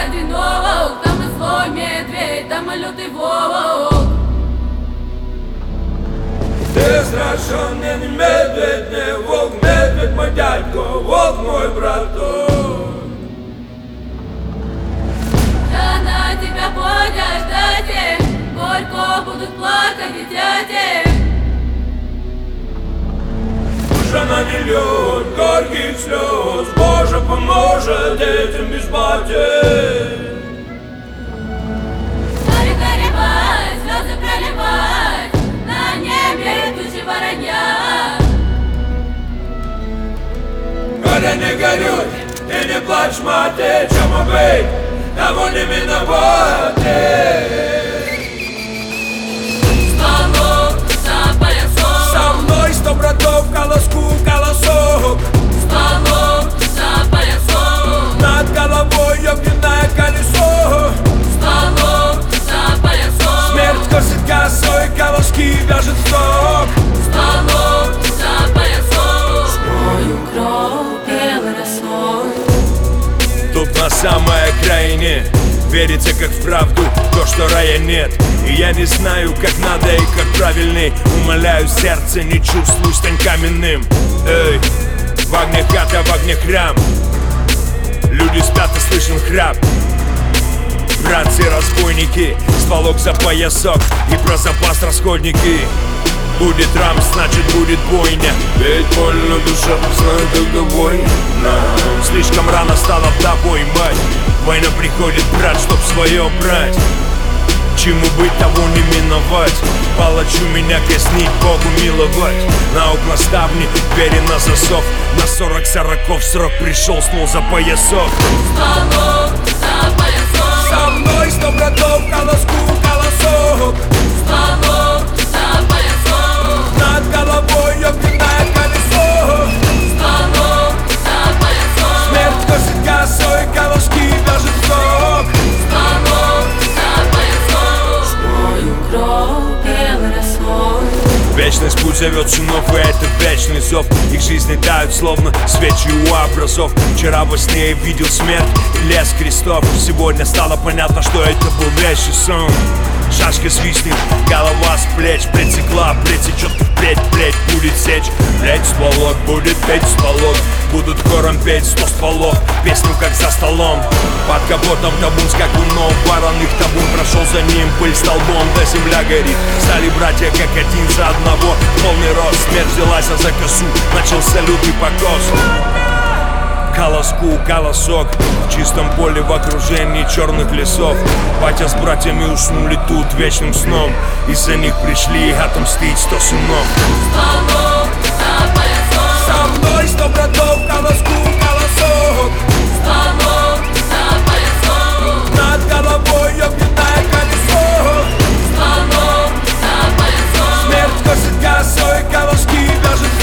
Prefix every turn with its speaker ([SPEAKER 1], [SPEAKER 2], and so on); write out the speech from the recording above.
[SPEAKER 1] один волк, там и злой медведь, там и лютый волк.
[SPEAKER 2] Ты страшный не медведь, не волк, медведь мой дядько, волк мой браток.
[SPEAKER 1] Да на тебя ходят дети, горько будут плакать и дети.
[SPEAKER 2] Уже на миллион горьких слез, Боже поможет детям без потерь.
[SPEAKER 1] Горе горевать, слезы проливать, на небе тучи воронья.
[SPEAKER 2] Горе не горюй, и не плачь, мать, чему быть, того не миновать.
[SPEAKER 1] Стволок за поясок,
[SPEAKER 2] Со мной 100 братов, колоску, колосок.
[SPEAKER 1] стволок за поясок,
[SPEAKER 2] Над головой огненное колесо.
[SPEAKER 1] стволок за поясок,
[SPEAKER 2] Смерть косит косой, колоски вяжет сток.
[SPEAKER 1] стволок за поясок. Смою кровь белой росой.
[SPEAKER 2] Тут на самой окраине верится как в правду то, что рая нет. И я не знаю, как надо и как правильней. Умоляю сердце, не чувствуй, стань каменным. Эй, в огне хата, в огне храм. Люди спят и слышен храп. Братцы-разбойники, стволок за поясок и про запас расходники. Будет рам, значит будет бойня. Ведь больно душа, знаю, когда война. Слишком рано стала вдовой мать. Война приходит, брат, чтоб свое брать. Чему быть, того не миновать. Палачу меня казнить, Богу миловать. На окна ставни, двери на засов. На 40 сороков срок пришел, снул за поясок.
[SPEAKER 1] Стволок за поясок,
[SPEAKER 2] Со мной 100 братов, колоску, колосок.
[SPEAKER 1] стволок за поясок,
[SPEAKER 2] Над головой огненное колесо.
[SPEAKER 1] стволок за поясок,
[SPEAKER 2] Смерть косит косой, колоски вяжет сток.
[SPEAKER 1] стволок за поясок. Смою кровь белой росой.
[SPEAKER 2] Вечность путь зовет сынов, и это вечный зов. Их жизни тают, словно свечи у образов. Вчера во сне я видел смерть и лес крестов. Сегодня стало понятно, что это был вещий сон. Шашка свистнет, голова с плеч притекла, притечет, плеть будет сечь. Плеть стволок, будет петь стволок. Будут хором петь 100 стволов, песню как за столом. Под капотом табун скакунов, вороных табун прошел за ним пыль столбом, да земля горит. Стали братья как один за одного, полный рост. Смерть взялась за косу, начался лютый покос. Колоску, колосок, в чистом поле в окружении черных лесов. Батя с братьями уснули тут вечным сном. Из-за них пришли отомстить 100 сынов.
[SPEAKER 1] Стволок за поясок,
[SPEAKER 2] Со мной 100 братов, колоску, колосок.
[SPEAKER 1] стволок за поясок,
[SPEAKER 2] Над головой огненное колесо.
[SPEAKER 1] стволок за поясок,
[SPEAKER 2] Смерть косит косой, колоски вяжет